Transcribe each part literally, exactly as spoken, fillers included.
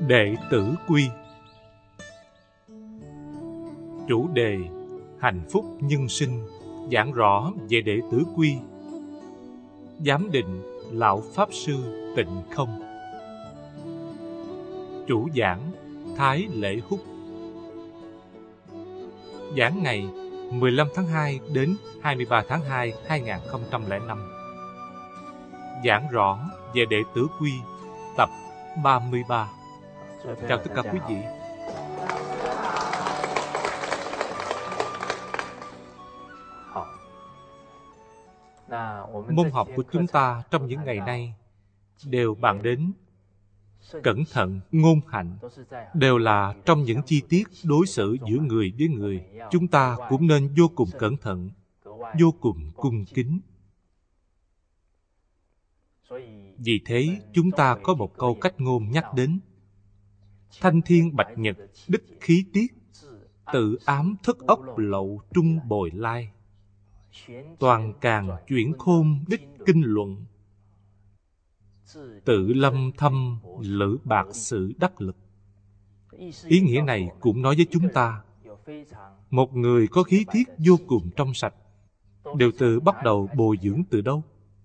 Đệ tử quy. Chủ đề: hạnh phúc nhân sinh, giảng rõ về đệ tử quy. Giám định: Lão Pháp Sư Tịnh Không. Chủ giảng: Thái Lễ Húc. Giảng ngày mười lăm tháng hai đến hai mươi ba tháng hai năm hai nghìn không trăm lẻ năm. Giảng rõ về đệ tử quy, tập ba mươi ba. Chào tất cả quý vị. Môn học của chúng ta trong những ngày nay đều bàn đến cẩn thận, ngôn hạnh, đều là trong những chi tiết đối xử giữa người với người. Chúng ta cũng nên vô cùng cẩn thận, vô cùng cung kính. Vì thế, chúng ta có một câu cách ngôn nhắc đến: thanh thiên bạch nhật, đích khí tiết, tự ám thất ốc lậu trung bồi lai. Toàn càng chuyển khôn đích kinh luận, tự lâm thâm lữ bạc sự đắc lực. Ý nghĩa này cũng nói với chúng ta, một người có khí tiết vô cùng trong sạch đều từ bắt đầu bồi dưỡng từ đâu?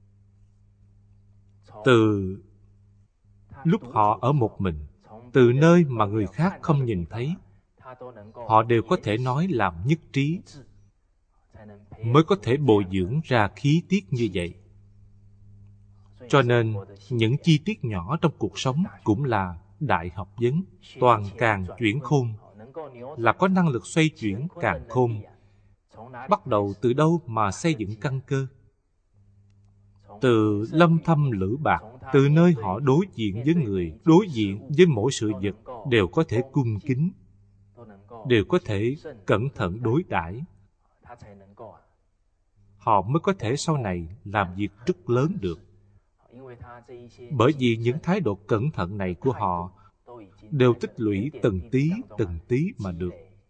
Từ lúc họ ở một mình, từ nơi mà người khác không nhìn thấy, họ đều có thể nói làm nhất trí, mới có thể bồi dưỡng ra khí tiết như vậy. Cho nên, những chi tiết nhỏ trong cuộc sống cũng là đại học vấn. Toàn càng chuyển khôn là có năng lực xoay chuyển càn khôn. Bắt đầu từ đâu mà xây dựng căn cơ? Từ lâm thâm lữ bạc, từ nơi họ đối diện với người, đối diện với mỗi sự vật đều có thể cung kính, đều có thể cẩn thận đối đãi, họ mới có thể sau này làm việc rất lớn được. Bởi vì những thái độ cẩn thận này của họ đều tích lũy từng tí từng tí mà được.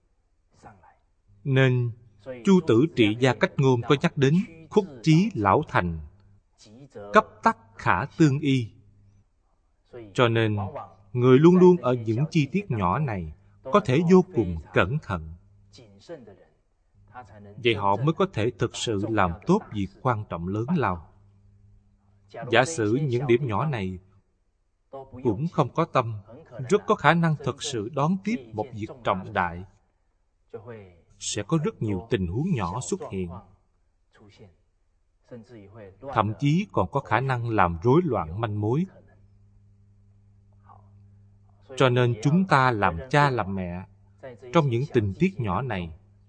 Nên Chu Tử Trị Gia Cách Ngôn có nhắc đến khúc chí lão thành, cấp tắc khả tương y. Cho nên người luôn luôn ở những chi tiết nhỏ này có thể vô cùng cẩn thận. Vậy họ mới có thể thực sự làm tốt việc quan trọng lớn lao. Giả sử những điểm nhỏ này cũng không có tâm, rất có khả năng thực sự đón tiếp một việc trọng đại. Sẽ có rất nhiều tình huống nhỏ xuất hiện, thậm chí còn có khả năng làm rối loạn manh mối. Cho nên chúng ta làm cha làm mẹ, trong những tình tiết nhỏ này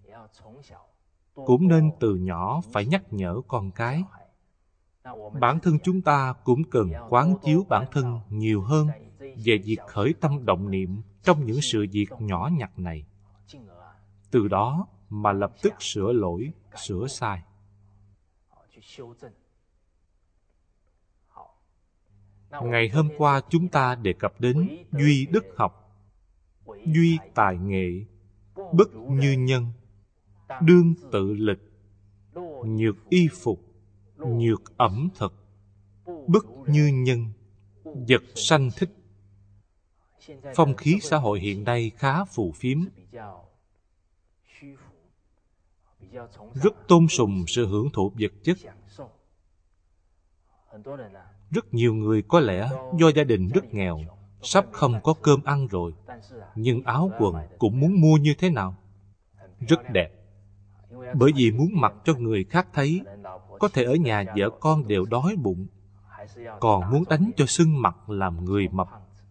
cũng nên từ nhỏ phải nhắc nhở con cái. Bản thân chúng ta cũng cần quán chiếu bản thân nhiều hơn về việc khởi tâm động niệm trong những sự việc nhỏ nhặt này, từ đó mà lập tức sửa lỗi, sửa sai. Ngày hôm qua chúng ta đề cập đến duy đức học, duy tài nghệ, bất như nhân, đương tự lịch, nhược y phục, nhược ẩm thực, bất như nhân, vật sanh thích. Phong khí xã hội hiện nay khá phù phiếm, rất tôn sùng sự hưởng thụ vật chất. Rất nhiều người có lẽ do gia đình rất nghèo, sắp không có cơm ăn rồi, nhưng áo quần cũng muốn mua như thế nào? Rất đẹp. Bởi vì muốn mặc cho người khác thấy, có thể ở nhà vợ con đều đói bụng, còn muốn đánh cho sưng mặt làm người mập.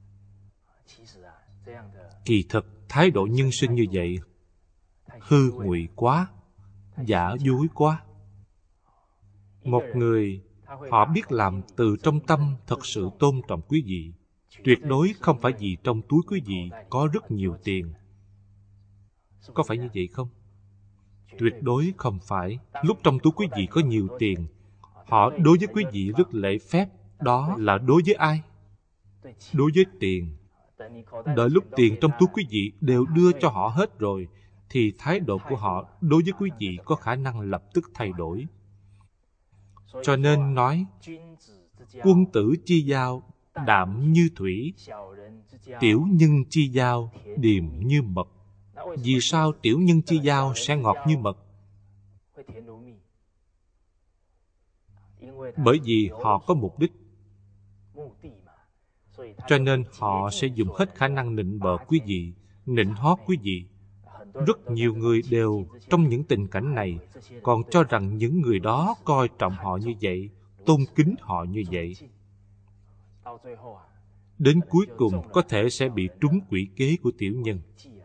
Kỳ thực, thái độ nhân sinh như vậy hư ngụy quá, giả dối quá. Một người, họ biết làm từ trong tâm thật sự tôn trọng quý vị, tuyệt đối không phải vì trong túi quý vị có rất nhiều tiền. Có phải như vậy không? Tuyệt đối không phải. Lúc trong túi quý vị có nhiều tiền, họ đối với quý vị rất lễ phép. Đó là đối với ai? Đối với tiền. Đợi lúc tiền trong túi quý vị đều đưa cho họ hết rồi, thì thái độ của họ đối với quý vị có khả năng lập tức thay đổi. Cho nên nói, quân tử chi giao đạm như thủy, tiểu nhân chi giao điềm như mật. Vì sao tiểu nhân chi giao sẽ ngọt như mật? Bởi vì họ có mục đích, cho nên họ sẽ dùng hết khả năng nịnh bợ quý vị, nịnh hót quý vị. Rất nhiều người đều trong những tình cảnh này còn cho rằng những người đó coi trọng họ như vậy, tôn kính họ như vậy. Đến cuối cùng có thể sẽ bị trúng quỷ kế của tiểu nhân.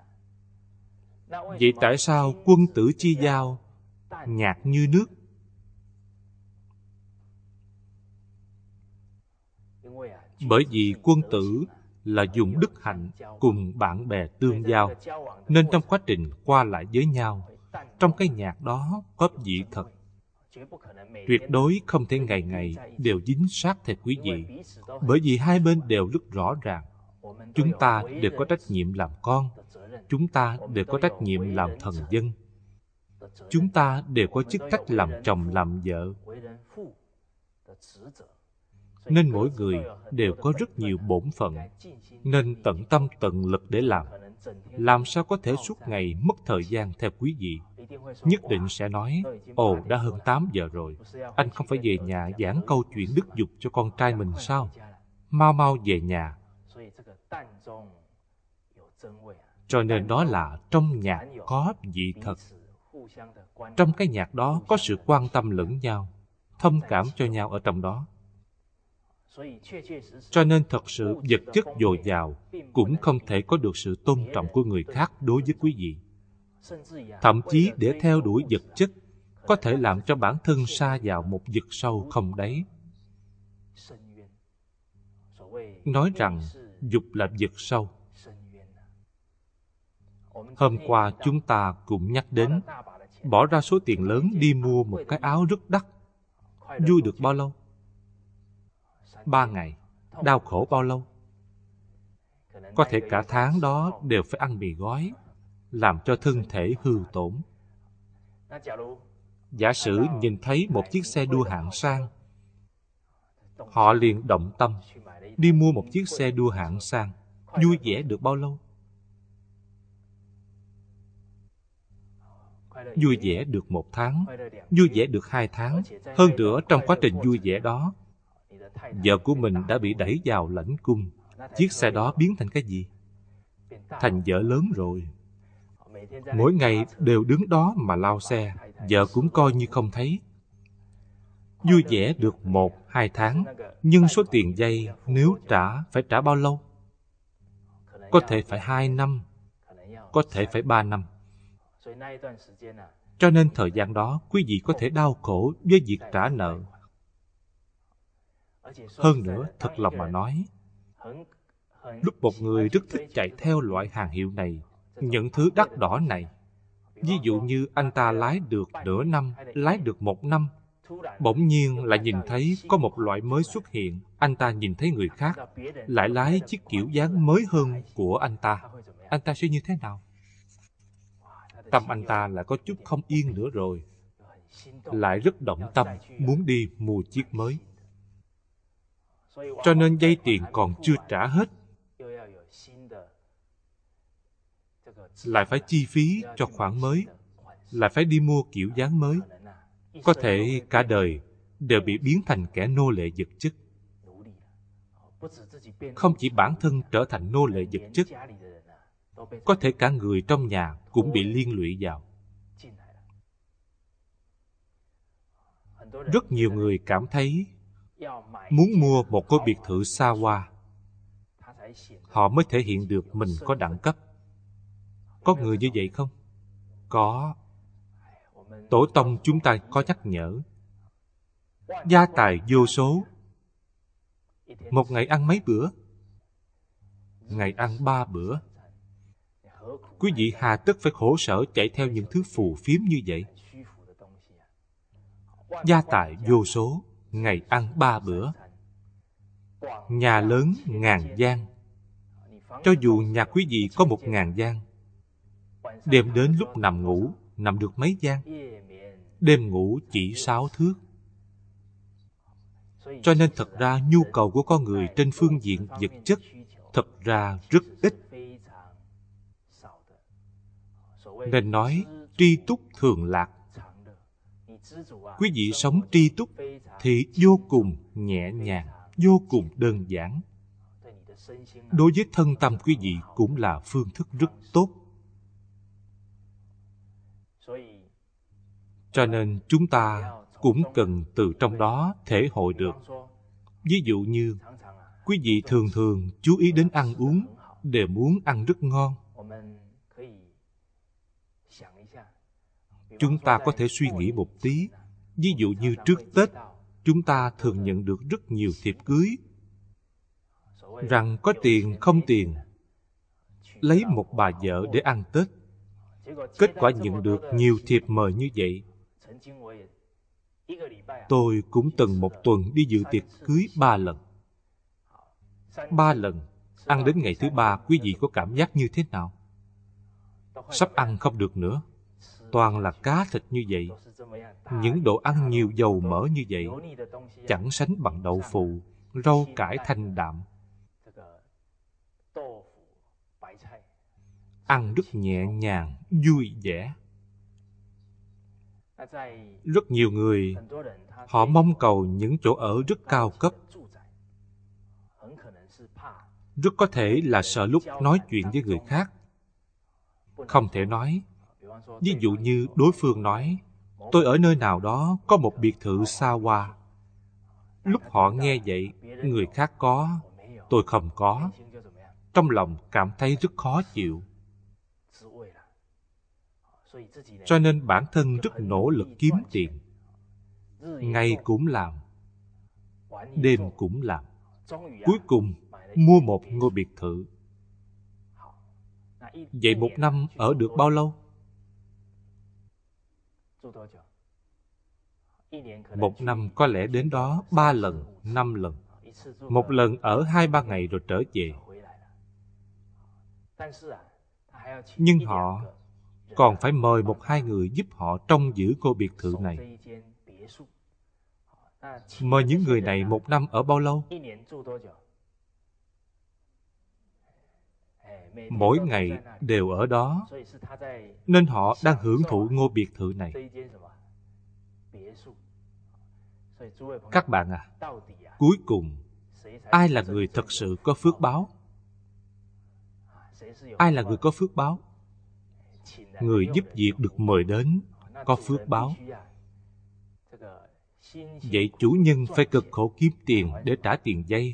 Vậy tại sao quân tử chi giao nhạt như nước? Bởi vì quân tử là dùng đức hạnh cùng bạn bè tương giao, nên trong quá trình qua lại với nhau, trong cái nhạc đó có vị thật. Tuyệt đối không thể ngày ngày đều dính sát theo quý vị, bởi vì hai bên đều rất rõ ràng. Chúng ta đều có trách nhiệm làm con, chúng ta đều có trách nhiệm làm thần dân, chúng ta đều có chức trách làm chồng làm vợ. Nên mỗi người đều có rất nhiều bổn phận, nên tận tâm tận lực để làm. Làm sao có thể suốt ngày mất thời gian theo quý vị? Nhất định sẽ nói, ồ, đã hơn tám giờ rồi, anh không phải về nhà giảng câu chuyện đức dục cho con trai mình sao? Mau mau về nhà. Cho nên đó là trong nhạc có vị thật. Trong cái nhạc đó có sự quan tâm lẫn nhau, thông cảm cho nhau ở trong đó. Cho nên thật sự vật chất dồi dào cũng không thể có được sự tôn trọng của người khác đối với quý vị. Thậm chí để theo đuổi vật chất có thể làm cho bản thân sa vào một vực sâu không đáy. Nói rằng dục là vực sâu. Hôm qua chúng ta cũng nhắc đến bỏ ra số tiền lớn đi mua một cái áo rất đắt. Vui được bao lâu? Ba ngày. Đau khổ bao lâu? Có thể cả tháng đó đều phải ăn mì gói, làm cho thân thể hư tổn. Giả sử nhìn thấy một chiếc xe đua hạng sang, họ liền động tâm đi mua một chiếc xe đua hạng sang. Vui vẻ được bao lâu? Vui vẻ được một tháng, vui vẻ được hai tháng. Hơn nữa trong quá trình vui vẻ đó, vợ của mình đã bị đẩy vào lãnh cung. Chiếc xe đó biến thành cái gì? Thành vợ lớn rồi. Mỗi ngày đều đứng đó mà lau xe, vợ cũng coi như không thấy. Vui vẻ được một, hai tháng, nhưng số tiền dây nếu trả phải trả bao lâu? Có thể phải hai năm, có thể phải ba năm. Cho nên thời gian đó quý vị có thể đau khổ với việc trả nợ. Hơn nữa, thật lòng mà nói, lúc một người rất thích chạy theo loại hàng hiệu này, những thứ đắt đỏ này, ví dụ như anh ta lái được nửa năm, lái được một năm, bỗng nhiên lại nhìn thấy có một loại mới xuất hiện, anh ta nhìn thấy người khác lại lái chiếc kiểu dáng mới hơn của anh ta, anh ta sẽ như thế nào? Tâm anh ta lại có chút không yên nữa rồi, lại rất động tâm muốn đi mua chiếc mới. Cho nên dây tiền còn chưa trả hết, lại phải chi phí cho khoản mới, lại phải đi mua kiểu dáng mới. Có thể cả đời đều bị biến thành kẻ nô lệ vật chất. Không chỉ bản thân trở thành nô lệ vật chất, có thể cả người trong nhà cũng bị liên lụy vào. Rất nhiều người cảm thấy muốn mua một ngôi biệt thự xa hoa, họ mới thể hiện được mình có đẳng cấp. Có người như vậy không? Có. Tổ tông chúng ta có nhắc nhở, gia tài vô số, một ngày ăn mấy bữa? Ngày ăn ba bữa. Quý vị hà tất phải khổ sở chạy theo những thứ phù phiếm như vậy? Gia tài vô số, ngày ăn ba bữa, nhà lớn ngàn gian. Cho dù nhà quý vị có một ngàn gian, đêm đến lúc nằm ngủ, nằm được mấy gian? Đêm ngủ chỉ sáu thước. Cho nên thật ra nhu cầu của con người trên phương diện vật chất thật ra rất ít. Nên nói tri túc thường lạc. Quý vị sống tri túc thì vô cùng nhẹ nhàng, vô cùng đơn giản. Đối với thân tâm quý vị cũng là phương thức rất tốt. Cho nên chúng ta cũng cần từ trong đó thể hội được. Ví dụ như quý vị thường thường chú ý đến ăn uống, đều muốn ăn rất ngon. Chúng ta có thể suy nghĩ một tí. Ví dụ như trước Tết, chúng ta thường nhận được rất nhiều thiệp cưới, rằng có tiền không tiền, lấy một bà vợ để ăn Tết. Kết quả nhận được nhiều thiệp mời như vậy. Tôi cũng từng một tuần đi dự tiệc cưới ba lần. Ba lần, ăn đến ngày thứ ba, quý vị có cảm giác như thế nào? Sắp ăn không được nữa. Toàn là cá thịt như vậy. Những đồ ăn nhiều dầu mỡ như vậy, chẳng sánh bằng đậu phụ, rau cải thanh đạm. Ăn rất nhẹ nhàng, vui vẻ. Rất nhiều người, họ mong cầu những chỗ ở rất cao cấp. Rất có thể là sợ lúc nói chuyện với người khác không thể nói. Ví dụ như đối phương nói, tôi ở nơi nào đó có một biệt thự xa hoa. Lúc họ nghe vậy, người khác có, tôi không có. Trong lòng cảm thấy rất khó chịu. Cho nên bản thân rất nỗ lực kiếm tiền. Ngày cũng làm, đêm cũng làm. Cuối cùng mua một ngôi biệt thự. Vậy một năm ở được bao lâu? Một năm có lẽ đến đó ba lần, năm lần. Một lần ở hai ba ngày rồi trở về. Nhưng họ còn phải mời một hai người giúp họ trông giữ ngôi biệt thự này. Mời những người này một năm ở bao lâu? Mỗi ngày đều ở đó, nên họ đang hưởng thụ ngôi biệt thự này. Các bạn à, cuối cùng, ai là người thật sự có phước báo? Ai là người có phước báo? Người giúp việc được mời đến, có phước báo. Vậy chủ nhân phải cực khổ kiếm tiền để trả tiền vay.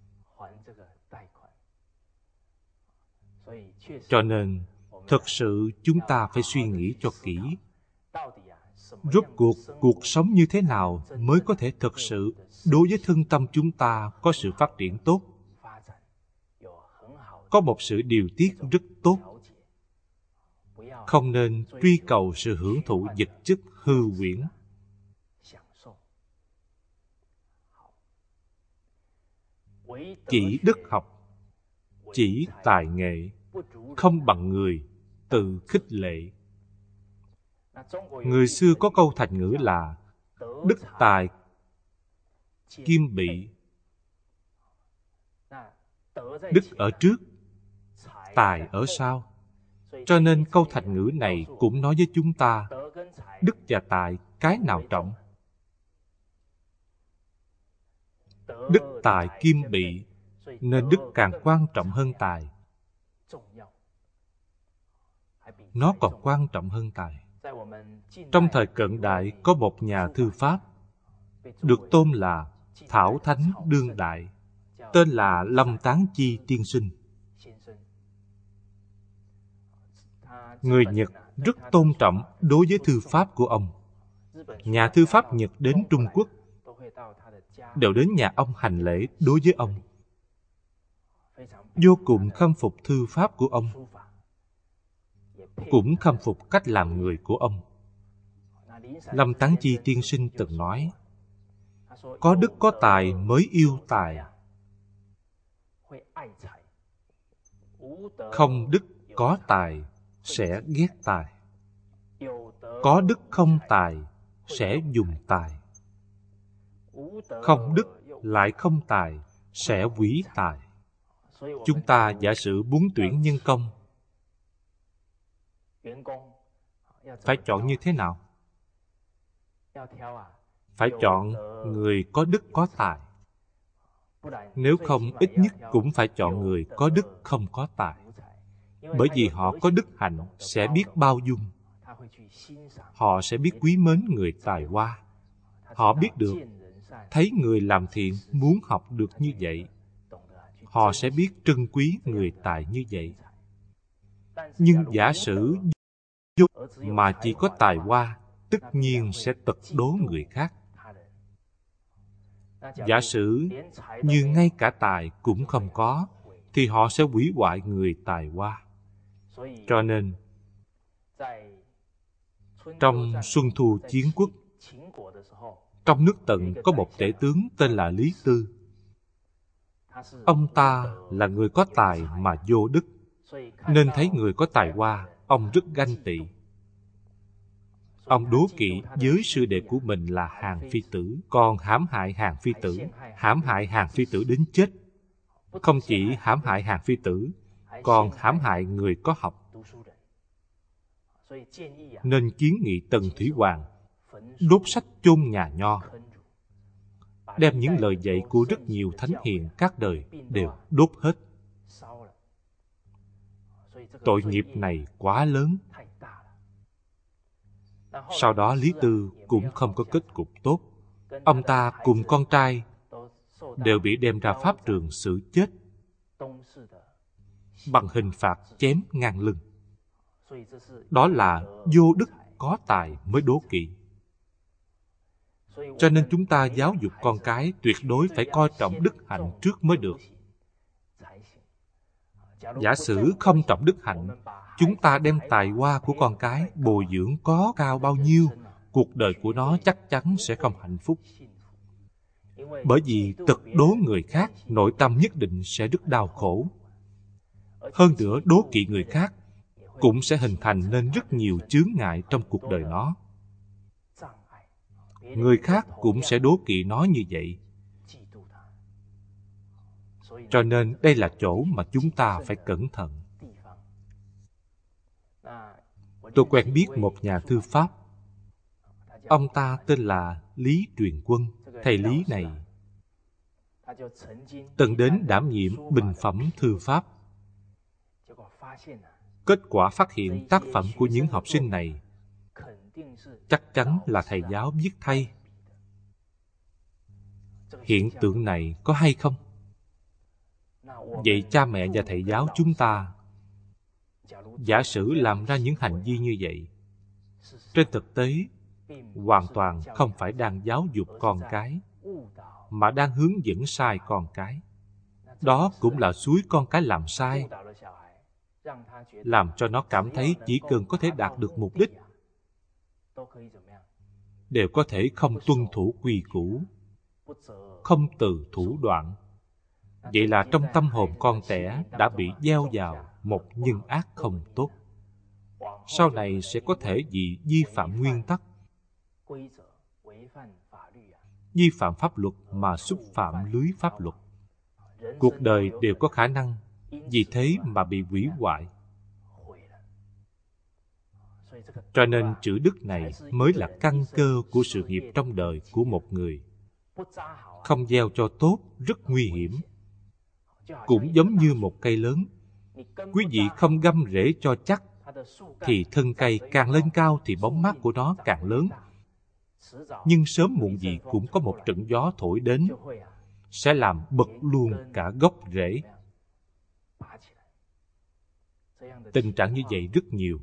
Cho nên, thật sự chúng ta phải suy nghĩ cho kỹ. Rốt cuộc, cuộc sống như thế nào mới có thể thật sự đối với thân tâm chúng ta có sự phát triển tốt, có một sự điều tiết rất tốt. Không nên truy cầu sự hưởng thụ vật chất hư huyễn. Chỉ đức học, chỉ tài nghệ, không bằng người, tự khích lệ. Người xưa có câu thành ngữ là đức tài kim bị. Đức ở trước, tài ở sau. Cho nên câu thành ngữ này cũng nói với chúng ta, đức và tài cái nào trọng? Đức tài kim bị, nên đức càng quan trọng hơn tài. Nó còn quan trọng hơn tài. Trong thời cận đại có một nhà thư pháp được tôn là Thảo Thánh đương đại, tên là Lâm Tán Chi tiên sinh. Người Nhật rất tôn trọng đối với thư pháp của ông. Nhà thư pháp Nhật đến Trung Quốc đều đến nhà ông hành lễ đối với ông, vô cùng khâm phục thư pháp của ông, cũng khâm phục cách làm người của ông. Lâm Tán Chi tiên sinh từng nói, có đức có tài mới yêu tài, không đức có tài sẽ ghét tài, có đức không tài sẽ dùng tài. Không đức lại không tài, sẽ hủy tài. Chúng ta giả sử muốn tuyển nhân công, phải chọn như thế nào? Phải chọn người có đức có tài. Nếu không, ít nhất cũng phải chọn người có đức không có tài. Bởi vì họ có đức hạnh, sẽ biết bao dung. Họ sẽ biết quý mến người tài hoa. Họ biết được, thấy người làm thiện muốn học được như vậy. Họ sẽ biết trân quý người tài như vậy. Nhưng giả sử mà chỉ có tài hoa, tất nhiên sẽ tật đố người khác. Giả sử như ngay cả tài cũng không có, thì họ sẽ hủy hoại người tài hoa. Cho nên, trong Xuân Thu Chiến Quốc, trong nước Tần có một tể tướng tên là Lý Tư. Ông ta là người có tài mà vô đức, nên thấy người có tài hoa, ông rất ganh tị. Ông đố kỵ với sư đệ của mình là Hàn Phi Tử, còn hãm hại Hàn Phi Tử, hãm hại Hàn Phi Tử đến chết. Không chỉ hãm hại Hàn Phi Tử, còn hãm hại người có học. Nên kiến nghị Tần Thủy Hoàng đốt sách chôn nhà Nho, đem những lời dạy của rất nhiều thánh hiền các đời đều đốt hết. Tội nghiệp này quá lớn. Sau đó Lý Tư cũng không có kết cục tốt. Ông ta cùng con trai đều bị đem ra pháp trường xử chết bằng hình phạt chém ngang lưng. Đó là vô đức có tài mới đố kỵ. Cho nên chúng ta giáo dục con cái tuyệt đối phải coi trọng đức hạnh trước mới được. Giả sử không trọng đức hạnh, chúng ta đem tài hoa của con cái bồi dưỡng có cao bao nhiêu, cuộc đời của nó chắc chắn sẽ không hạnh phúc. Bởi vì tật đố người khác, nội tâm nhất định sẽ rất đau khổ. Hơn nữa, đố kỵ người khác cũng sẽ hình thành nên rất nhiều chướng ngại trong cuộc đời nó. Người khác cũng sẽ đố kỵ nó như vậy. Cho nên đây là chỗ mà chúng ta phải cẩn thận. Tôi quen biết một nhà thư pháp. Ông ta tên là Lý Truyền Quân. Thầy Lý này từng đến đảm nhiệm bình phẩm thư pháp. Kết quả phát hiện tác phẩm của những học sinh này chắc chắn là thầy giáo viết thay. Hiện tượng này có hay không? Vậy cha mẹ và thầy giáo chúng ta giả sử làm ra những hành vi như vậy, trên thực tế hoàn toàn không phải đang giáo dục con cái, mà đang hướng dẫn sai con cái. Đó cũng là xúi con cái làm sai, làm cho nó cảm thấy chỉ cần có thể đạt được mục đích, đều có thể không tuân thủ quy củ, không từ thủ đoạn. Vậy là trong tâm hồn con trẻ đã bị gieo vào một nhân ác không tốt. Sau này sẽ có thể vì vi phạm nguyên tắc, vi phạm pháp luật mà xúc phạm lưới pháp luật. Cuộc đời đều có khả năng vì thế mà bị hủy hoại. Cho nên chữ đức này mới là căn cơ của sự nghiệp trong đời của một người. Không gieo cho tốt rất nguy hiểm. Cũng giống như một cây lớn, quý vị không găm rễ cho chắc, thì thân cây càng lên cao thì bóng mát của nó càng lớn. Nhưng sớm muộn gì cũng có một trận gió thổi đến, sẽ làm bật luôn cả gốc rễ. Tình trạng như vậy rất nhiều.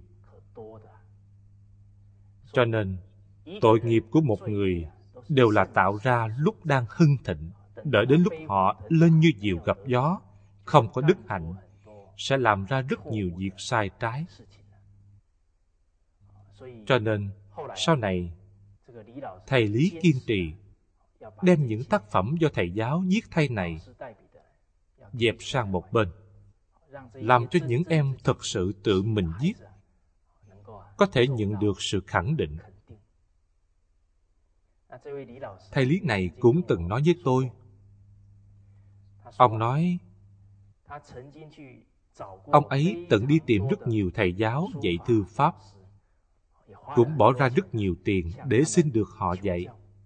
Cho nên, tội nghiệp của một người đều là tạo ra lúc đang hưng thịnh. Đợi đến lúc họ lên như diều gặp gió, không có đức hạnh, sẽ làm ra rất nhiều việc sai trái. Cho nên, sau này, thầy Lý kiên trì đem những tác phẩm do thầy giáo viết thay này dẹp sang một bên, làm cho những em thật sự tự mình viết có thể nhận được sự khẳng định. Thầy Lý này cũng từng nói với tôi. Ông nói ông ấy từng đi tìm rất nhiều thầy giáo dạy thư pháp, cũng bỏ ra rất nhiều tiền để xin được họ dạy.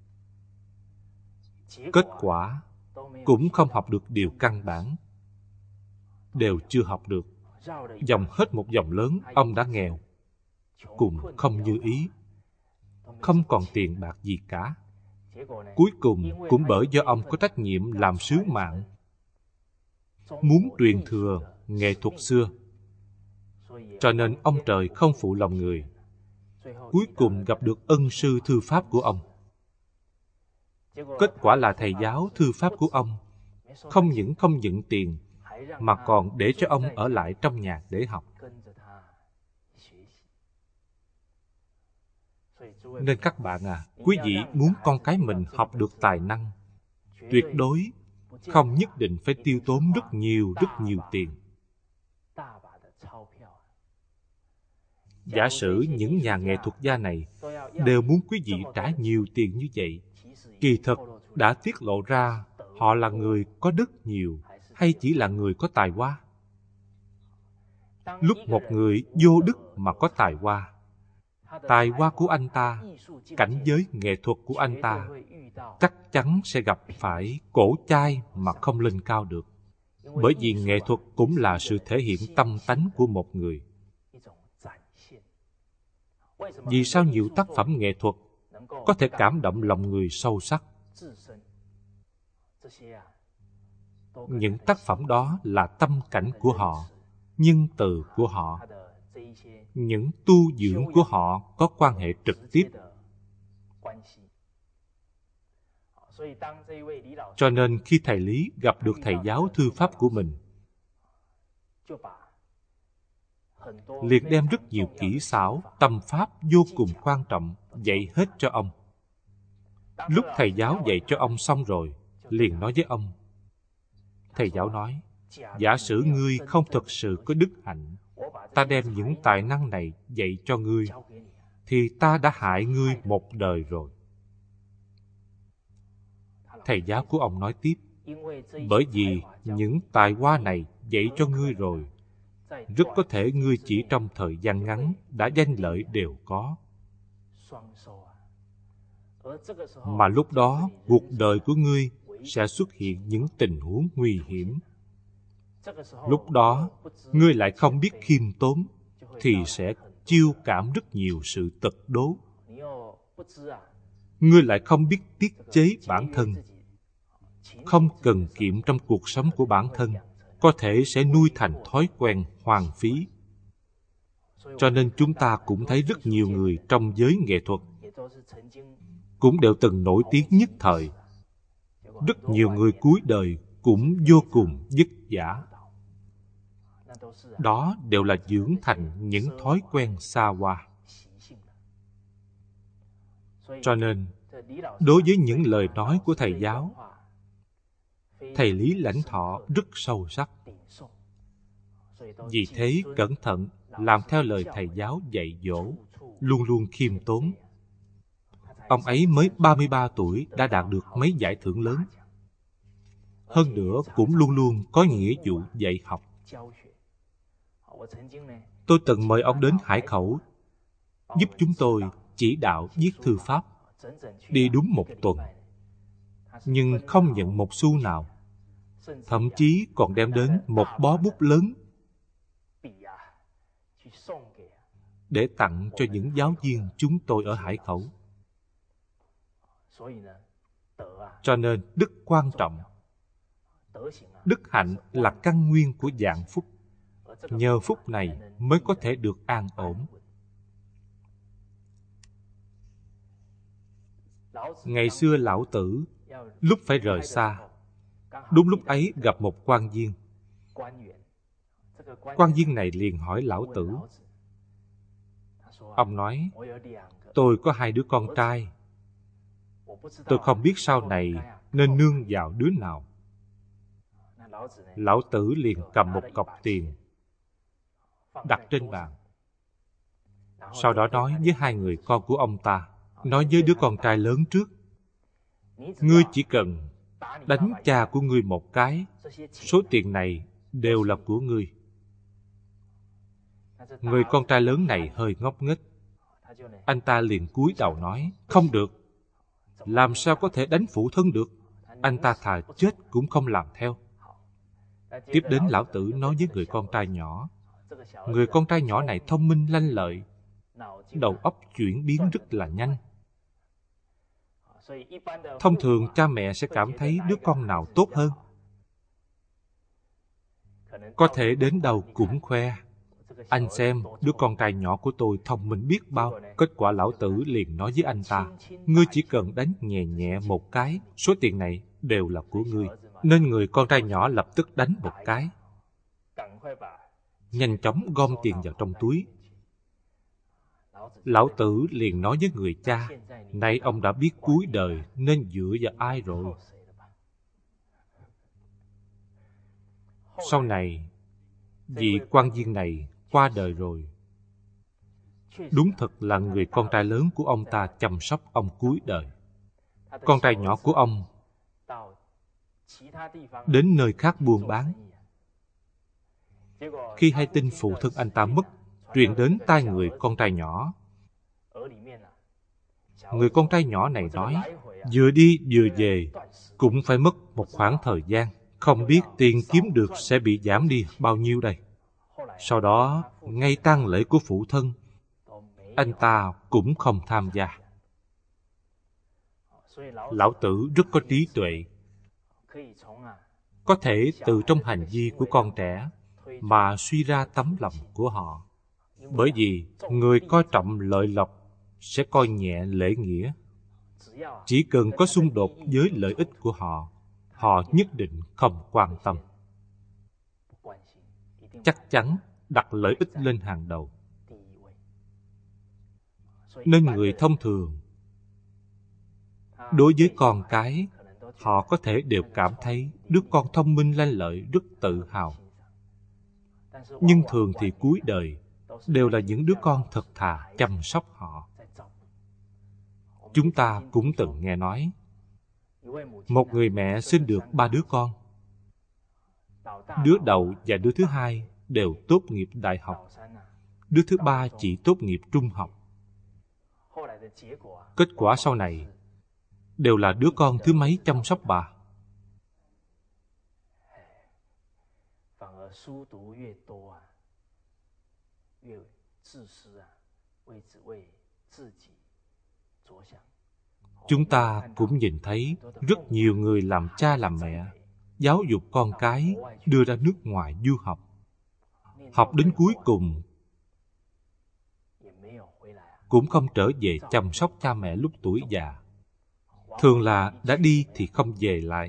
Kết quả cũng không học được điều căn bản, đều chưa học được. Vòng hết một vòng lớn, ông đã nghèo, cùng không như ý, không còn tiền bạc gì cả. Cuối cùng cũng bởi do ông có trách nhiệm làm sứ mạng, muốn truyền thừa nghệ thuật xưa, cho nên ông trời không phụ lòng người. Cuối cùng gặp được ân sư thư pháp của ông. Kết quả là thầy giáo thư pháp của ông không những không nhận tiền, mà còn để cho ông ở lại trong nhà để học. Nên các bạn à, quý vị muốn con cái mình học được tài năng, tuyệt đối không nhất định phải tiêu tốn rất nhiều, rất nhiều tiền. Giả sử những nhà nghệ thuật gia này đều muốn quý vị trả nhiều tiền như vậy, kỳ thực đã tiết lộ ra họ là người có đức nhiều hay chỉ là người có tài hoa. Lúc một người vô đức mà có tài hoa, tài hoa của anh ta, cảnh giới nghệ thuật của anh ta chắc chắn sẽ gặp phải cổ chai mà không lên cao được. Bởi vì nghệ thuật cũng là sự thể hiện tâm tánh của một người. Vì sao nhiều tác phẩm nghệ thuật có thể cảm động lòng người sâu sắc? Những tác phẩm đó là tâm cảnh của họ, nhân từ của họ, những tu dưỡng của họ có quan hệ trực tiếp. Cho nên khi thầy Lý gặp được thầy giáo thư pháp của mình, liền đem rất nhiều kỹ xảo, tâm pháp vô cùng quan trọng dạy hết cho ông. Lúc thầy giáo dạy cho ông xong rồi, liền nói với ông. Thầy giáo nói, giả sử ngươi không thực sự có đức hạnh, ta đem những tài năng này dạy cho ngươi, thì ta đã hại ngươi một đời rồi. Thầy giáo của ông nói tiếp, bởi vì những tài hoa này dạy cho ngươi rồi, rất có thể ngươi chỉ trong thời gian ngắn đã danh lợi đều có. Mà lúc đó, cuộc đời của ngươi sẽ xuất hiện những tình huống nguy hiểm. Lúc đó, ngươi lại không biết khiêm tốn, thì sẽ chiêu cảm rất nhiều sự tật đố. Ngươi lại không biết tiết chế bản thân, không cần kiệm trong cuộc sống của bản thân, có thể sẽ nuôi thành thói quen hoang phí. Cho nên chúng ta cũng thấy rất nhiều người trong giới nghệ thuật cũng đều từng nổi tiếng nhất thời. Rất nhiều người cuối đời cũng vô cùng vất vả. Đó đều là dưỡng thành những thói quen xa hoa. Cho nên, đối với những lời nói của thầy giáo, thầy Lý Lãnh Thọ rất sâu sắc. Vì thế cẩn thận làm theo lời thầy giáo dạy dỗ, luôn luôn khiêm tốn. Ông ấy mới ba mươi ba tuổi đã đạt được mấy giải thưởng lớn. Hơn nữa cũng luôn luôn có nghĩa vụ dạy học. Tôi từng mời ông đến Hải Khẩu, giúp chúng tôi chỉ đạo viết thư pháp, đi đúng một tuần, nhưng không nhận một xu nào. Thậm chí còn đem đến một bó bút lớn để tặng cho những giáo viên chúng tôi ở Hải Khẩu. Cho nên đức quan trọng. Đức hạnh là căn nguyên của vạn phúc. Nhờ phúc này mới có thể được an ổn. Ngày xưa Lão Tử lúc phải rời xa, đúng lúc ấy gặp một quan viên. Quan viên này liền hỏi Lão Tử. Ông nói, tôi có hai đứa con trai, tôi không biết sau này nên nương vào đứa nào. Lão Tử liền cầm một cọc tiền đặt trên bàn, sau đó nói với hai người con của ông ta, nói với đứa con trai lớn trước, Ngươi chỉ cần đánh cha của ngươi một cái, số tiền này đều là của ngươi. Người con trai lớn này hơi ngốc nghếch. Anh ta liền cúi đầu nói, không được. Làm sao có thể đánh phụ thân được? Anh ta thà chết cũng không làm theo. Tiếp đến lão tử nói với người con trai nhỏ. Người con trai nhỏ này thông minh lanh lợi, đầu óc chuyển biến rất là nhanh. Thông thường cha mẹ sẽ cảm thấy đứa con nào tốt hơn, có thể đến đâu cũng khoe. Anh xem, đứa con trai nhỏ của tôi thông minh biết bao. Kết quả lão tử liền nói với anh ta, ngươi chỉ cần đánh nhẹ nhẹ một cái, số tiền này đều là của ngươi. Nên người con trai nhỏ lập tức đánh một cái, nhanh chóng gom tiền vào trong túi. Lão tử liền nói với người cha, nay ông đã biết cuối đời nên dựa vào ai rồi? Sau này, vị quan viên này qua đời rồi. Đúng thật là người con trai lớn của ông ta chăm sóc ông cuối đời. Con trai nhỏ của ông đến nơi khác buôn bán. Khi hay tin phụ thân anh ta mất truyền đến tai người con trai nhỏ, người con trai nhỏ này nói, vừa đi vừa về cũng phải mất một khoảng thời gian, không biết tiền kiếm được sẽ bị giảm đi bao nhiêu đây. Sau đó, ngay tang lễ của phụ thân, anh ta cũng không tham gia. Lão tử rất có trí tuệ, có thể từ trong hành vi của con trẻ mà suy ra tấm lòng của họ. Bởi vì người coi trọng lợi lộc sẽ coi nhẹ lễ nghĩa. Chỉ cần có xung đột với lợi ích của họ, họ nhất định không quan tâm. Chắc chắn đặt lợi ích lên hàng đầu. Nên người thông thường, đối với con cái, họ có thể đều cảm thấy đứa con thông minh lanh lợi rất tự hào. Nhưng thường thì cuối đời đều là những đứa con thật thà chăm sóc họ. Chúng ta cũng từng nghe nói, một người mẹ sinh được ba đứa con. Đứa đầu và đứa thứ hai đều tốt nghiệp đại học. Đứa thứ ba chỉ tốt nghiệp trung học. Kết quả sau này đều là đứa con thứ mấy chăm sóc bà. Chúng ta cũng nhìn thấy rất nhiều người làm cha làm mẹ, giáo dục con cái đưa ra nước ngoài du học. Học đến cuối cùng cũng không trở về chăm sóc cha mẹ lúc tuổi già. Thường là đã đi thì không về lại.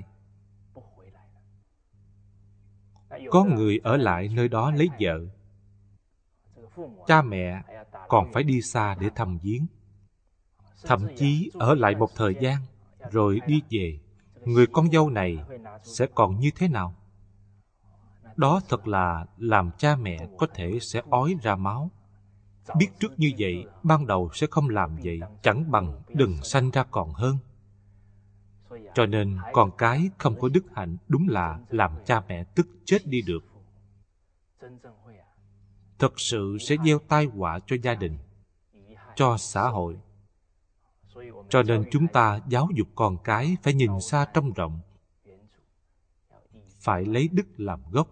Có người ở lại nơi đó lấy vợ. Cha mẹ còn phải đi xa để thăm viếng. Thậm chí ở lại một thời gian rồi đi về. Người con dâu này sẽ còn như thế nào? Đó thật là làm cha mẹ có thể sẽ ói ra máu. Biết trước như vậy, ban đầu sẽ không làm vậy, chẳng bằng đừng sanh ra còn hơn. Cho nên con cái không có đức hạnh đúng là làm cha mẹ tức chết đi được. Thật sự sẽ gieo tai họa cho gia đình, cho xã hội. Cho nên chúng ta giáo dục con cái phải nhìn xa trông rộng, phải lấy đức làm gốc.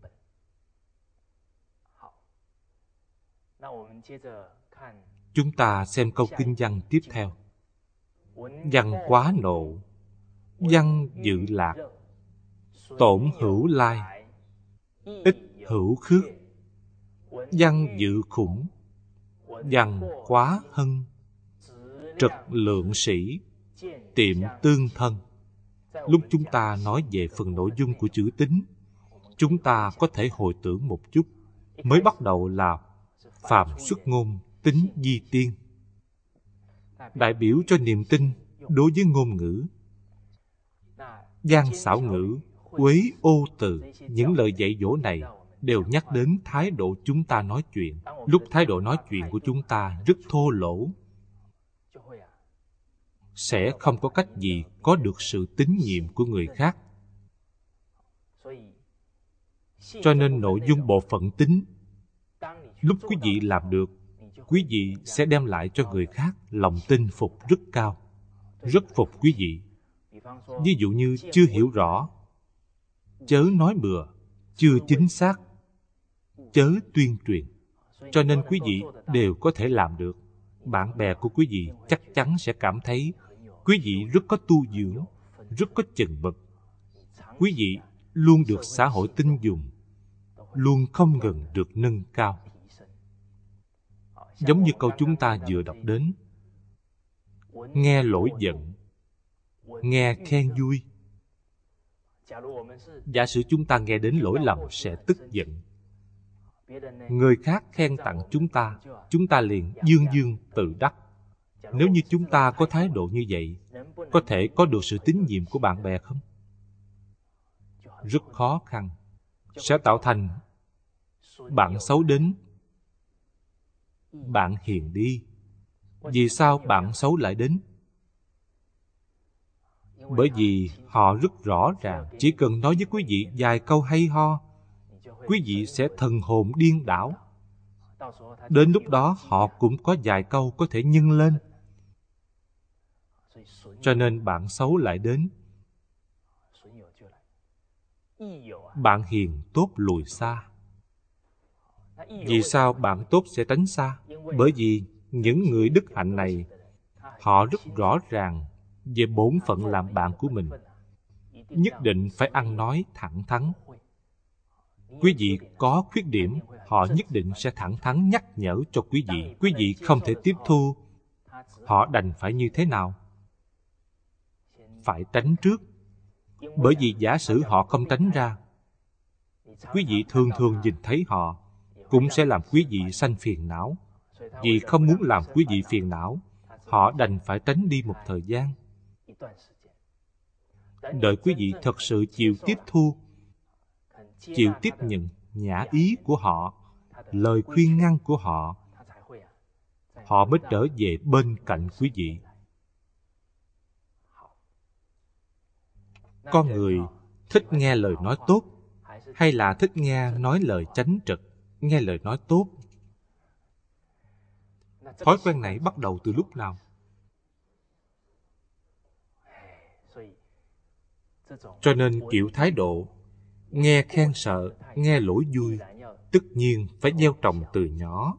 Chúng ta xem câu kinh văn tiếp theo. Văn quá nộ, văn dự lạc, tổn hữu lai, ích hữu khước, văn dự khủng, văn quá hân, trật lượng sĩ, tiệm tương thân. Lúc chúng ta nói về phần nội dung của chữ tín, chúng ta có thể hồi tưởng một chút. Mới bắt đầu là phàm xuất ngôn, tín di tiên, đại biểu cho niềm tin đối với ngôn ngữ. Gian xảo ngữ, uế ô từ, những lời dạy dỗ này đều nhắc đến thái độ chúng ta nói chuyện. Lúc thái độ nói chuyện của chúng ta rất thô lỗ, sẽ không có cách gì có được sự tín nhiệm của người khác. Cho nên nội dung bộ phận tín, lúc quý vị làm được, quý vị sẽ đem lại cho người khác lòng tin phục rất cao, rất phục quý vị. Ví dụ như chưa hiểu rõ, chớ nói bừa, chưa chính xác, chớ tuyên truyền. Cho nên quý vị đều có thể làm được. Bạn bè của quý vị chắc chắn sẽ cảm thấy quý vị rất có tu dưỡng, rất có chừng mực. Quý vị luôn được xã hội tin dùng, luôn không ngừng được nâng cao. Giống như câu chúng ta vừa đọc đến, nghe lỗi giận, nghe khen vui. Giả sử chúng ta nghe đến lỗi lầm sẽ tức giận. Người khác khen tặng chúng ta, chúng ta liền dương dương tự đắc. Nếu như chúng ta có thái độ như vậy, có thể có được sự tín nhiệm của bạn bè không? Rất khó khăn. Sẽ tạo thành bạn xấu đến, bạn hiền đi. Vì sao bạn xấu lại đến? Bởi vì họ rất rõ ràng, chỉ cần nói với quý vị vài câu hay ho, quý vị sẽ thần hồn điên đảo. Đến lúc đó họ cũng có vài câu có thể nhân lên. Cho nên bạn xấu lại đến, bạn hiền tốt lùi xa. Vì sao bạn tốt sẽ tránh xa? Bởi vì những người đức hạnh này, họ rất rõ ràng về bổn phận làm bạn của mình. Nhất định phải ăn nói thẳng thắn. Quý vị có khuyết điểm, họ nhất định sẽ thẳng thắn nhắc nhở cho quý vị. Quý vị không thể tiếp thu, họ đành phải như thế nào? Phải tránh trước. Bởi vì giả sử họ không tránh ra, quý vị thường thường nhìn thấy họ, cũng sẽ làm quý vị sanh phiền não. Vì không muốn làm quý vị phiền não, họ đành phải tránh đi một thời gian. Đợi quý vị thật sự chịu tiếp thu, chịu tiếp nhận nhã ý của họ, lời khuyên ngăn của họ, họ mới trở về bên cạnh quý vị. Con người thích nghe lời nói tốt, hay là thích nghe nói lời chánh trực, nghe lời nói tốt? Thói quen này bắt đầu từ lúc nào? Cho nên kiểu thái độ nghe khen sợ, nghe lỗi vui, tất nhiên phải gieo trồng từ nhỏ.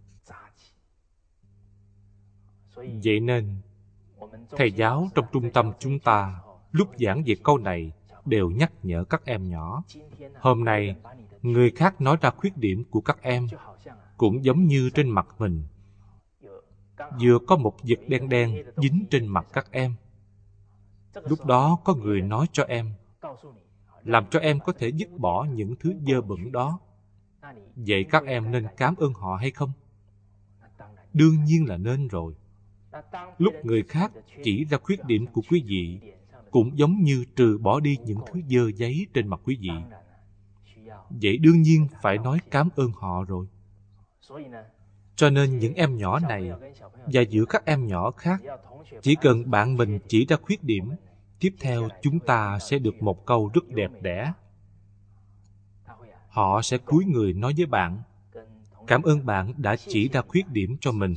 Vậy nên thầy giáo trong trung tâm chúng ta lúc giảng về câu này đều nhắc nhở các em nhỏ. Hôm nay người khác nói ra khuyết điểm của các em, cũng giống như trên mặt mình vừa có một vật đen đen dính trên mặt các em. Lúc đó có người nói cho em, làm cho em có thể dứt bỏ những thứ dơ bẩn đó. Vậy các em nên cảm ơn họ hay không? Đương nhiên là nên rồi. Lúc người khác chỉ ra khuyết điểm của quý vị, cũng giống như trừ bỏ đi những thứ dơ giấy trên mặt quý vị. Vậy đương nhiên phải nói cảm ơn họ rồi. Cho nên những em nhỏ này và giữa các em nhỏ khác, chỉ cần bạn mình chỉ ra khuyết điểm, tiếp theo chúng ta sẽ được một câu rất đẹp đẽ. Họ sẽ cúi người nói với bạn, cảm ơn bạn đã chỉ ra khuyết điểm cho mình.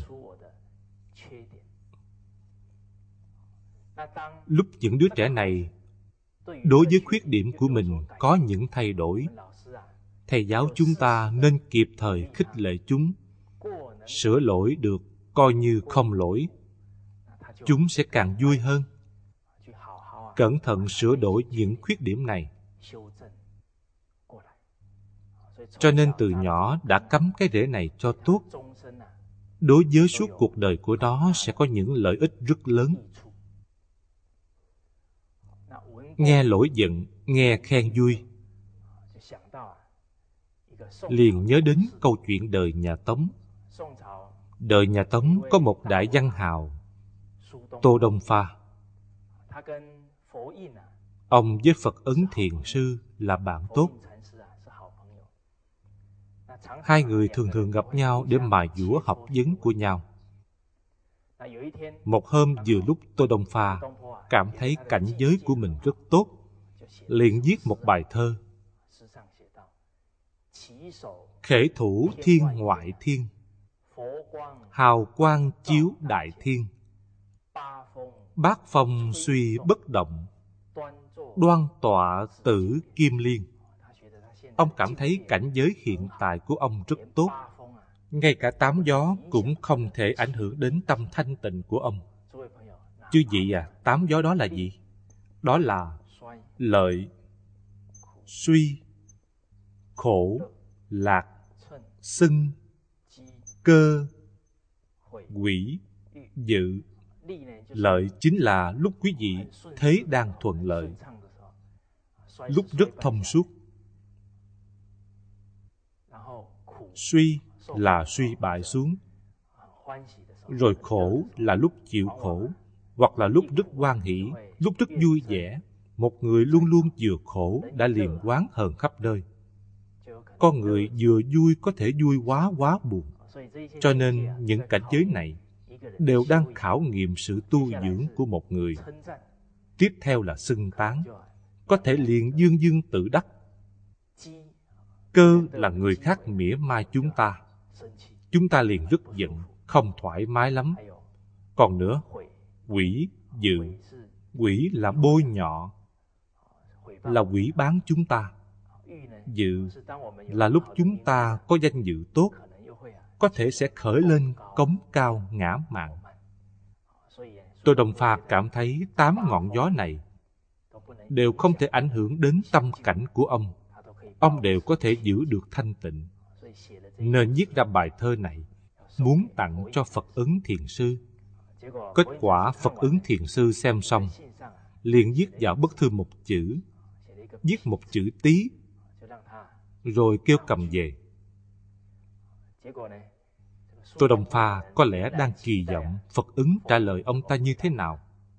Lúc những đứa trẻ này đối với khuyết điểm của mình có những thay đổi, thầy giáo chúng ta nên kịp thời khích lệ chúng, sửa lỗi được coi như không lỗi. Chúng sẽ càng vui hơn. Cẩn thận sửa đổi những khuyết điểm này. Cho nên từ nhỏ đã cắm cái rễ này cho tốt. Đối với suốt cuộc đời của nó sẽ có những lợi ích rất lớn. Nghe lỗi giận, nghe khen vui, liền nhớ đến câu chuyện đời nhà Tống. Đời nhà Tống có một đại văn hào, Tô Đông Pha. Ông với Phật Ấn Thiền Sư là bạn tốt. Hai người thường thường gặp nhau để mài dũa học vấn của nhau. Một hôm vừa lúc Tô Đông Pha cảm thấy cảnh giới của mình rất tốt, liền viết một bài thơ: khể thủ thiên ngoại thiên, hào quang chiếu đại thiên, bát phong suy bất động, đoan tọa tử kim liên. Ông cảm thấy cảnh giới hiện tại của ông rất tốt. Ngay cả tám gió cũng không thể ảnh hưởng đến tâm thanh tịnh của ông. Chư vị à, tám gió đó là gì? Đó là lợi, suy, khổ, lạc, xưng, cơ, quỷ, dự. Lợi chính là lúc quý vị thế đang thuận lợi, lúc rất thông suốt. Suy là suy bại xuống. Rồi khổ là lúc chịu khổ, hoặc là lúc rất hoan hỷ, lúc rất vui vẻ. Một người luôn luôn vừa khổ đã liền oán hờn khắp nơi. Con người vừa vui có thể vui quá quá buồn. Cho nên những cảnh giới này đều đang khảo nghiệm sự tu dưỡng của một người. Tiếp theo là xưng tán, có thể liền dương dương tự đắc. Cơ là người khác mỉa mai chúng ta, chúng ta liền rất giận, không thoải mái lắm. Còn nữa, quỷ, dự. Quỷ là bôi nhọ, là quỷ bán chúng ta. Dự là lúc chúng ta có danh dự tốt, có thể sẽ khởi lên cống cao ngã mạn. Tô Đông Pha cảm thấy tám ngọn gió này đều không thể ảnh hưởng đến tâm cảnh của ông. Ông đều có thể giữ được thanh tịnh, nên viết ra bài thơ này, muốn tặng cho Phật Ấn Thiền Sư. Kết quả Phật Ấn Thiền Sư xem xong, liền viết vào bức thư một chữ, viết một chữ tí, rồi kêu cầm về. Tô Đông Pha có lẽ đang kỳ vọng Phật Ấn trả lời ông ta như thế nào.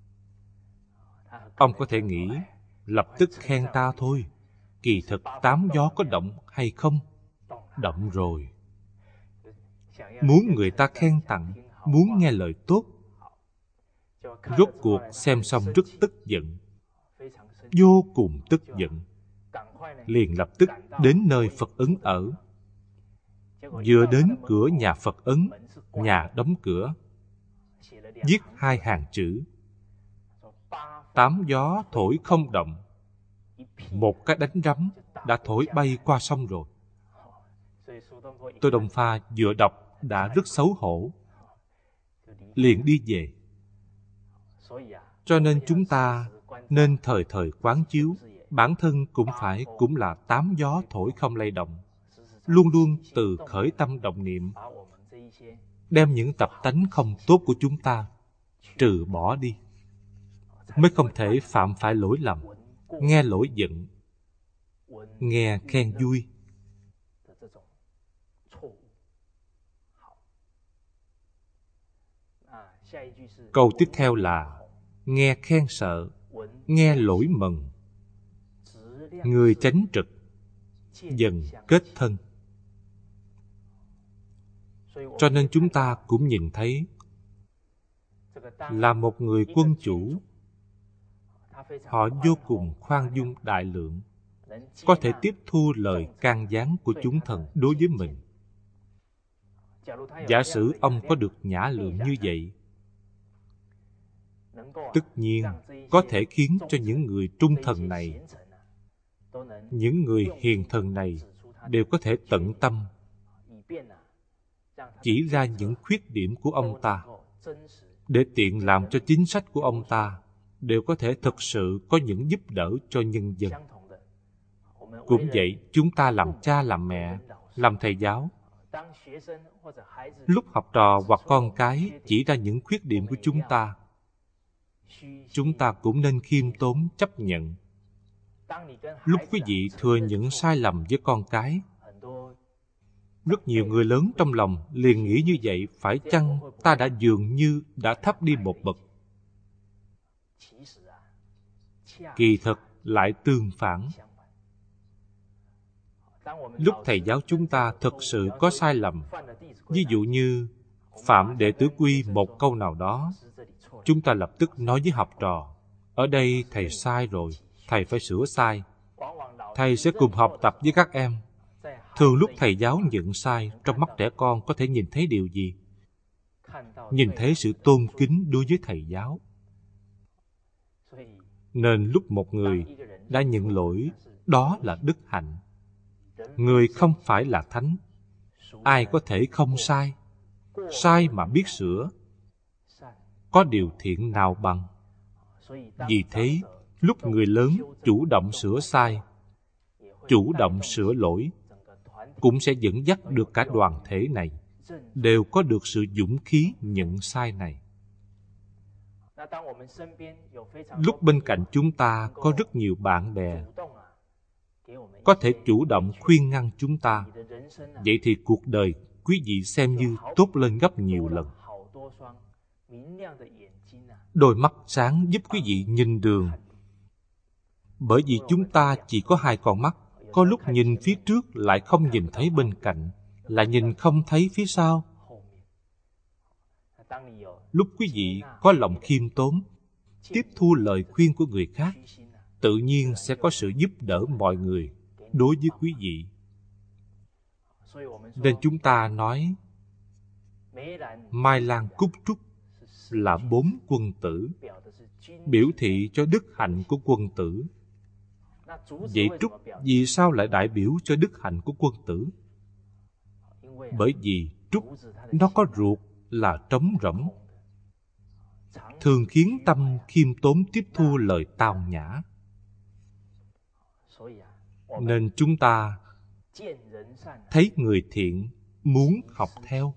Ông có thể nghĩ lập tức khen ta thôi. Kỳ thực tám gió có động hay không? Động rồi. Muốn người ta khen tặng, muốn nghe lời tốt. Rốt cuộc xem xong rất tức giận, vô cùng tức giận. Liền lập tức đến nơi Phật Ấn ở. Vừa đến cửa nhà Phật Ấn, nhà đóng cửa, viết hai hàng chữ: tám gió thổi không động. Một cái đánh rắm đã thổi bay qua sông rồi. Tô Đông Pha vừa đọc đã rất xấu hổ, liền đi về. Cho nên chúng ta nên thời thời quán chiếu, bản thân cũng phải cũng là tám gió thổi không lay động. Luôn luôn từ khởi tâm động niệm, đem những tập tánh không tốt của chúng ta trừ bỏ đi, mới không thể phạm phải lỗi lầm, nghe lỗi giận, nghe khen vui. Câu tiếp theo là nghe khen sợ, nghe lỗi mừng. Người chánh trực, dần kết thân. Cho nên chúng ta cũng nhìn thấy, là một người quân chủ, họ vô cùng khoan dung đại lượng, có thể tiếp thu lời can gián của chúng thần đối với mình. Giả sử ông có được nhã lượng như vậy, tất nhiên có thể khiến cho những người trung thần này, những người hiền thần này đều có thể tận tâm chỉ ra những khuyết điểm của ông ta, để tiện làm cho chính sách của ông ta đều có thể thực sự có những giúp đỡ cho nhân dân. Cũng vậy, chúng ta làm cha làm mẹ, làm thầy giáo, lúc học trò hoặc con cái chỉ ra những khuyết điểm của chúng ta, chúng ta cũng nên khiêm tốn chấp nhận. Lúc quý vị thừa nhận sai lầm với con cái, rất nhiều người lớn trong lòng liền nghĩ như vậy, phải chăng ta đã dường như đã thấp đi một bậc? Kỳ thực lại tương phản. Lúc thầy giáo chúng ta thực sự có sai lầm, ví dụ như phạm đệ tử quy một câu nào đó, chúng ta lập tức nói với học trò, ở đây thầy sai rồi, thầy phải sửa sai. Thầy sẽ cùng học tập với các em. Thường lúc thầy giáo nhận sai, trong mắt trẻ con có thể nhìn thấy điều gì? Nhìn thấy sự tôn kính đối với thầy giáo. Nên lúc một người đã nhận lỗi, đó là đức hạnh. Người không phải là thánh. Ai có thể không sai? Sai mà biết sửa, có điều thiện nào bằng? Vì thế, lúc người lớn chủ động sửa sai, chủ động sửa lỗi, cũng sẽ dẫn dắt được cả đoàn thể này đều có được sự dũng khí nhận sai này. Lúc bên cạnh chúng ta có rất nhiều bạn bè có thể chủ động khuyên ngăn chúng ta, vậy thì cuộc đời quý vị xem như tốt lên gấp nhiều lần. Đôi mắt sáng giúp quý vị nhìn đường. Bởi vì chúng ta chỉ có hai con mắt, có lúc nhìn phía trước lại không nhìn thấy bên cạnh, lại nhìn không thấy phía sau. Lúc quý vị có lòng khiêm tốn, tiếp thu lời khuyên của người khác, tự nhiên sẽ có sự giúp đỡ mọi người đối với quý vị. Nên chúng ta nói Mai Lan Cúc Trúc là bốn quân tử, biểu thị cho đức hạnh của quân tử. Vậy Trúc vì sao lại đại biểu cho đức hạnh của quân tử? Bởi vì Trúc nó có ruột là trống rỗng, thường khiến tâm khiêm tốn tiếp thu lời tao nhã. Nên chúng ta thấy người thiện muốn học theo.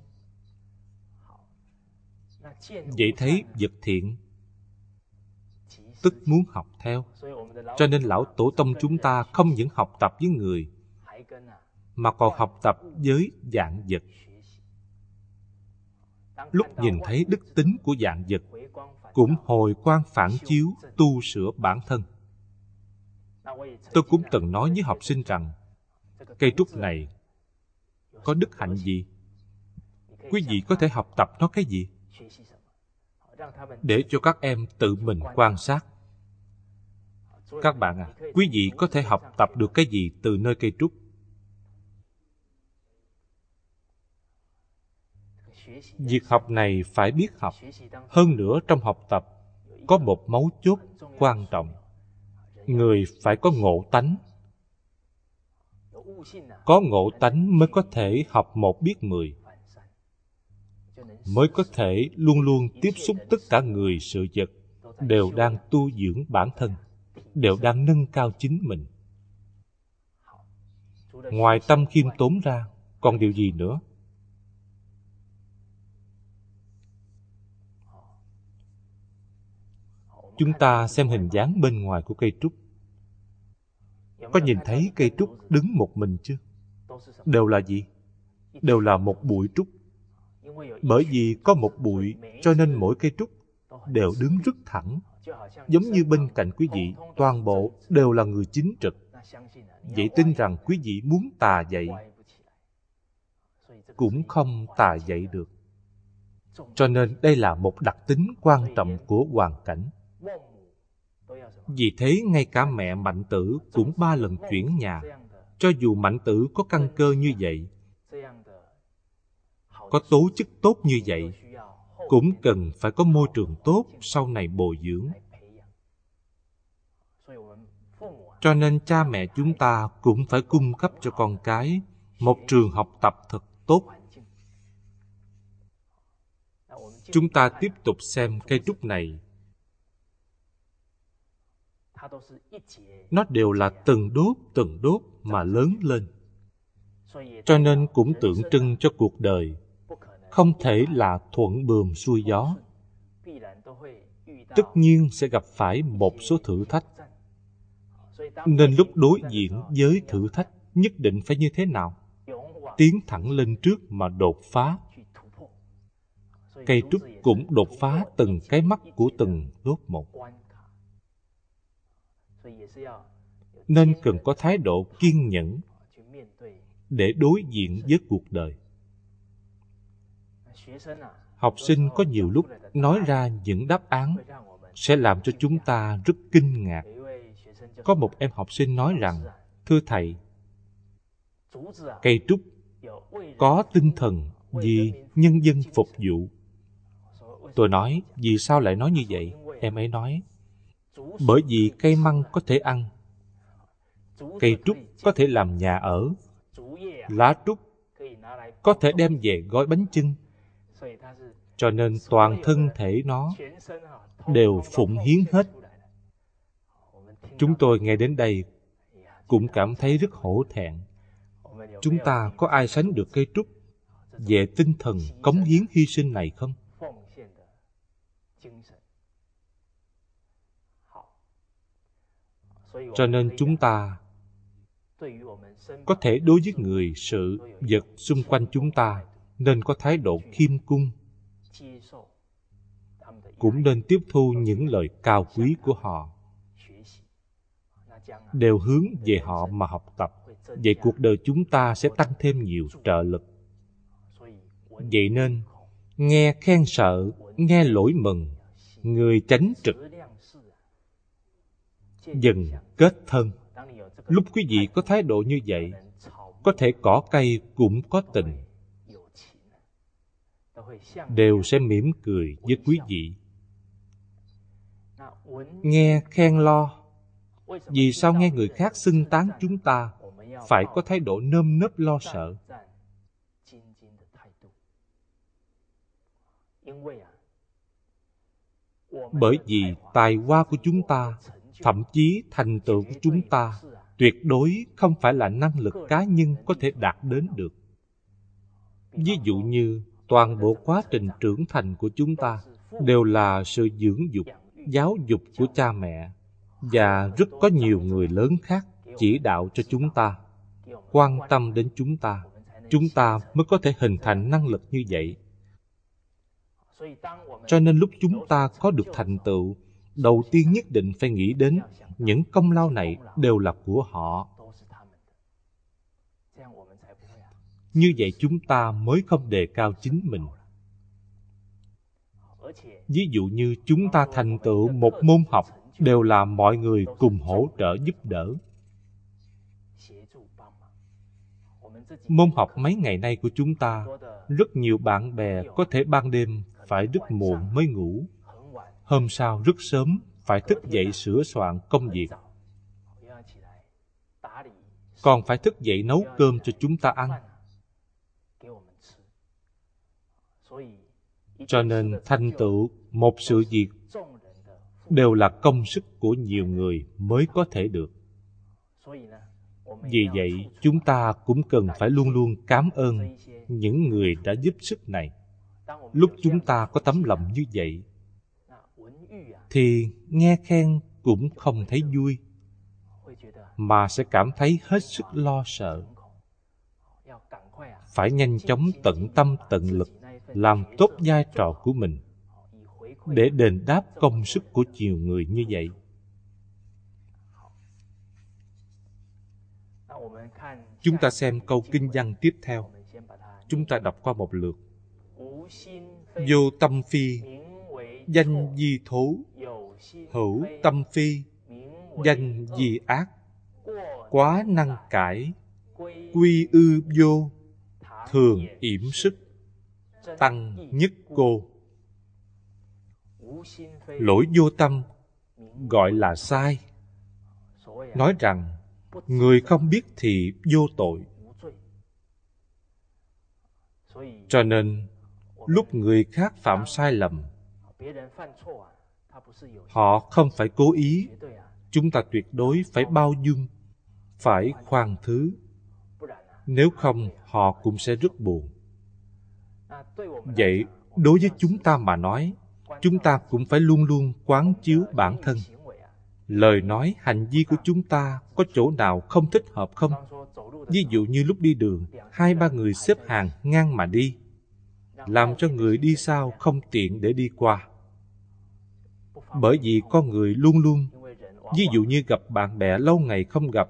Vậy thấy vật thiện tức muốn học theo. Cho nên lão tổ tông chúng ta không những học tập với người, mà còn học tập với vạn vật. Lúc nhìn thấy đức tính của vạn vật, cũng hồi quang phản chiếu tu sửa bản thân. Tôi cũng từng nói với học sinh rằng, cây trúc này có đức hạnh gì? Quý vị có thể học tập nó cái gì? Để cho các em tự mình quan sát. Các bạn à, quý vị có thể học tập được cái gì từ nơi cây trúc? Việc học này phải biết học. Hơn nữa trong học tập có một mấu chốt quan trọng. Người phải có ngộ tánh. Có ngộ tánh mới có thể học một biết mười, mới có thể luôn luôn tiếp xúc tất cả người sự vật, đều đang tu dưỡng bản thân, đều đang nâng cao chính mình. Ngoài tâm khiêm tốn ra, còn điều gì nữa? Chúng ta xem hình dáng bên ngoài của cây trúc. Có nhìn thấy cây trúc đứng một mình chưa? Đều là gì? Đều là một bụi trúc. Bởi vì có một bụi, cho nên mỗi cây trúc đều đứng rất thẳng. Giống như bên cạnh quý vị, toàn bộ đều là người chính trực. Vậy tin rằng quý vị muốn tà dậy, cũng không tà dậy được. Cho nên đây là một đặc tính quan trọng của hoàn cảnh. Vì thế ngay cả mẹ Mạnh Tử cũng ba lần chuyển nhà. Cho dù Mạnh Tử có căn cơ như vậy, có tố chất tốt như vậy, cũng cần phải có môi trường tốt sau này bồi dưỡng. Cho nên cha mẹ chúng ta cũng phải cung cấp cho con cái một trường học tập thật tốt. Chúng ta tiếp tục xem cây trúc này. Nó đều là từng đốt từng đốt mà lớn lên. Cho nên cũng tượng trưng cho cuộc đời không thể là thuận buồm xuôi gió. Tất nhiên sẽ gặp phải một số thử thách. Nên lúc đối diện với thử thách nhất định phải như thế nào? Tiến thẳng lên trước mà đột phá. Cây trúc cũng đột phá từng cái mắt của từng đốt một. Nên cần có thái độ kiên nhẫn để đối diện với cuộc đời. Học sinh có nhiều lúc nói ra những đáp án sẽ làm cho chúng ta rất kinh ngạc. Có một em học sinh nói rằng, thưa thầy, cây trúc có tinh thần vì nhân dân phục vụ. Tôi nói, vì sao lại nói như vậy? Em ấy nói, bởi vì cây măng có thể ăn, cây trúc có thể làm nhà ở, lá trúc có thể đem về gói bánh chưng, cho nên toàn thân thể nó đều phụng hiến hết. Chúng tôi nghe đến đây cũng cảm thấy rất hổ thẹn. Chúng ta có ai sánh được cây trúc về tinh thần cống hiến hy sinh này không? Cho nên chúng ta có thể đối với người, sự, vật xung quanh chúng ta nên có thái độ khiêm cung, cũng nên tiếp thu những lời cao quý của họ, đều hướng về họ mà học tập. Vậy cuộc đời chúng ta sẽ tăng thêm nhiều trợ lực. Vậy nên, nghe khen sợ, nghe lỗi mừng, người chánh trực, dần kết thân. Lúc quý vị có thái độ như vậy, có thể cỏ cây cũng có tình, đều sẽ mỉm cười với quý vị. Nghe khen lo, vì sao nghe người khác xưng tán chúng ta phải có thái độ nơm nớp lo sợ? Bởi vì tài hoa của chúng ta, thậm chí thành tựu của chúng ta, tuyệt đối không phải là năng lực cá nhân có thể đạt đến được. Ví dụ như toàn bộ quá trình trưởng thành của chúng ta đều là sự dưỡng dục, giáo dục của cha mẹ, và rất có nhiều người lớn khác chỉ đạo cho chúng ta, quan tâm đến chúng ta, chúng ta mới có thể hình thành năng lực như vậy. Cho nên lúc chúng ta có được thành tựu, đầu tiên nhất định phải nghĩ đến những công lao này đều là của họ. Như vậy chúng ta mới không đề cao chính mình. Ví dụ như chúng ta thành tựu một môn học đều là mọi người cùng hỗ trợ giúp đỡ. Môn học mấy ngày nay của chúng ta, rất nhiều bạn bè có thể ban đêm phải rất muộn mới ngủ, hôm sau rất sớm phải thức dậy sửa soạn công việc, còn phải thức dậy nấu cơm cho chúng ta ăn. Cho nên thành tựu một sự việc đều là công sức của nhiều người mới có thể được. Vì vậy, chúng ta cũng cần phải luôn luôn cảm ơn những người đã giúp sức này. Lúc chúng ta có tấm lòng như vậy, thì nghe khen cũng không thấy vui, mà sẽ cảm thấy hết sức lo sợ. Phải nhanh chóng tận tâm tận lực làm tốt vai trò của mình, để đền đáp công sức của nhiều người như vậy. Chúng ta xem câu kinh văn tiếp theo. Chúng ta đọc qua một lượt. Vô tâm phi, danh di thố. Hữu tâm phi, danh di ác. Quá năng cải, quy ư vô. Thường yểm sức, tăng nhất cô. Lỗi vô tâm gọi là sai. Nói rằng người không biết thì vô tội. Cho nên lúc người khác phạm sai lầm, họ không phải cố ý, chúng ta tuyệt đối phải bao dung, phải khoan thứ. Nếu không, họ cũng sẽ rất buồn. Vậy, đối với chúng ta mà nói, chúng ta cũng phải luôn luôn quán chiếu bản thân. Lời nói, hành vi của chúng ta có chỗ nào không thích hợp không? Ví dụ như lúc đi đường, hai ba người xếp hàng ngang mà đi, làm cho người đi sau không tiện để đi qua. Bởi vì con người luôn luôn, ví dụ như gặp bạn bè lâu ngày không gặp,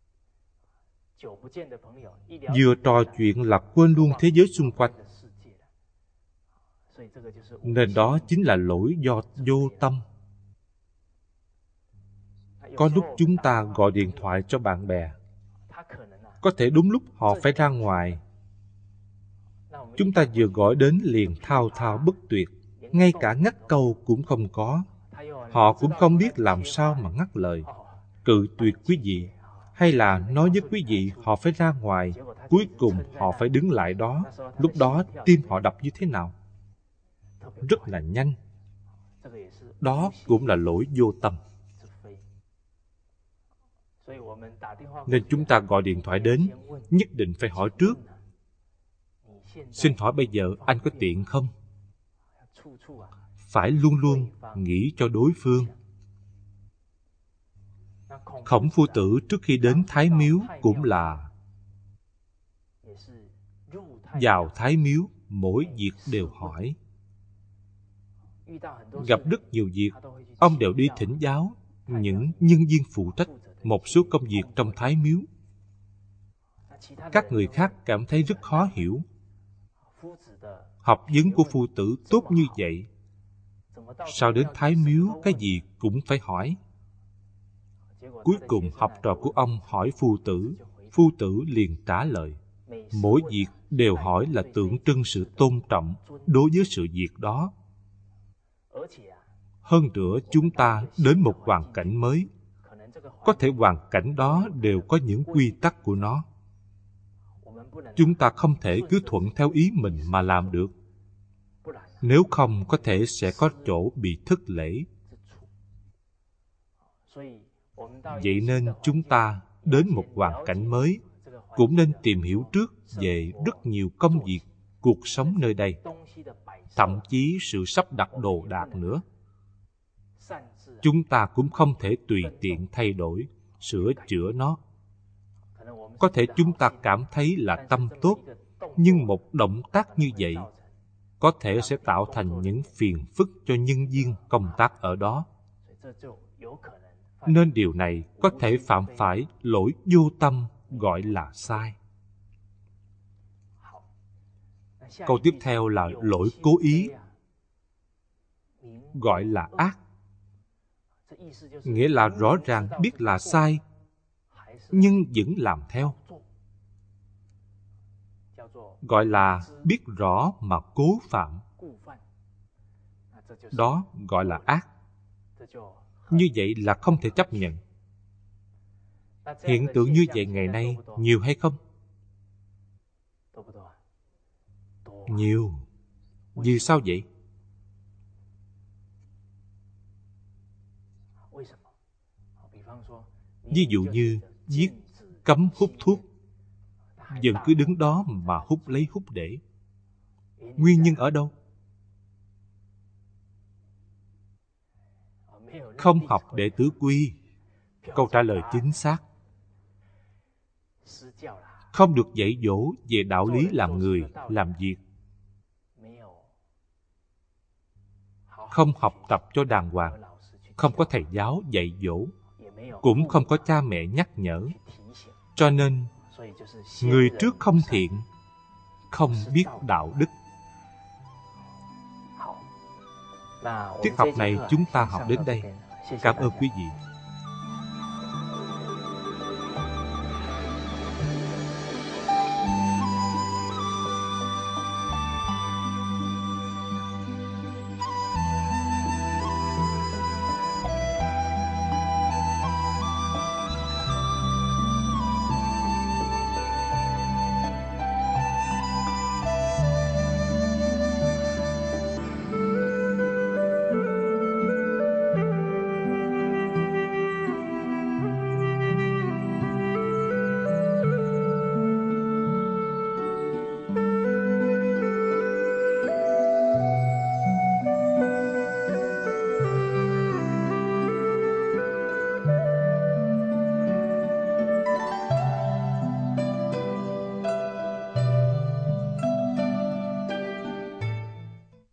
vừa trò chuyện là quên luôn thế giới xung quanh. Nên đó chính là lỗi do vô tâm. Có lúc chúng ta gọi điện thoại cho bạn bè, có thể đúng lúc họ phải ra ngoài. Chúng ta vừa gọi đến liền thao thao bất tuyệt, ngay cả ngắt câu cũng không có. Họ cũng không biết làm sao mà ngắt lời, cự tuyệt quý vị, hay là nói với quý vị họ phải ra ngoài, cuối cùng họ phải đứng lại đó. Lúc đó tim họ đập như thế nào? Rất là nhanh. Đó cũng là lỗi vô tâm. Nên chúng ta gọi điện thoại đến, nhất định phải hỏi trước. Xin hỏi bây giờ anh có tiện không? Phải luôn luôn nghĩ cho đối phương. Khổng Phu Tử trước khi đến Thái Miếu cũng là vào Thái Miếu, mỗi việc đều hỏi. Gặp rất nhiều việc, ông đều đi thỉnh giáo những nhân viên phụ trách một số công việc trong Thái Miếu. Các người khác cảm thấy rất khó hiểu. Học vấn của Phu Tử tốt như vậy, sao đến Thái Miếu cái gì cũng phải hỏi? Cuối cùng học trò của ông hỏi Phu Tử, Phu Tử liền trả lời. Mỗi việc đều hỏi là tượng trưng sự tôn trọng đối với sự việc đó. Hơn nữa, chúng ta đến một hoàn cảnh mới, có thể hoàn cảnh đó đều có những quy tắc của nó. Chúng ta không thể cứ thuận theo ý mình mà làm được. Nếu không, có thể sẽ có chỗ bị thất lễ. Vậy nên chúng ta đến một hoàn cảnh mới cũng nên tìm hiểu trước về rất nhiều công việc, cuộc sống nơi đây, thậm chí sự sắp đặt đồ đạc nữa. Chúng ta cũng không thể tùy tiện thay đổi, sửa chữa nó. Có thể chúng ta cảm thấy là tâm tốt, nhưng một động tác như vậy có thể sẽ tạo thành những phiền phức cho nhân viên công tác ở đó. Nên điều này có thể phạm phải lỗi vô tâm, gọi là sai. Câu tiếp theo là lỗi cố ý, gọi là ác. Nghĩa là rõ ràng biết là sai, nhưng vẫn làm theo. Gọi là biết rõ mà cố phạm. Đó gọi là ác. Như vậy là không thể chấp nhận. Hiện tượng như vậy ngày nay nhiều hay không? Nhiều. Vì sao vậy? Ví dụ như viết cấm hút thuốc, vẫn cứ đứng đó mà hút lấy hút để. Nguyên nhân ở đâu? Không học đệ tứ quy. Câu trả lời chính xác. Không được dạy dỗ về đạo lý làm người, làm việc. Không học tập cho đàng hoàng. Không có thầy giáo dạy dỗ, cũng không có cha mẹ nhắc nhở. Cho nên, người trước không thiện, không biết đạo đức. Tiết học này chúng ta học đến đây. Cảm ơn quý vị.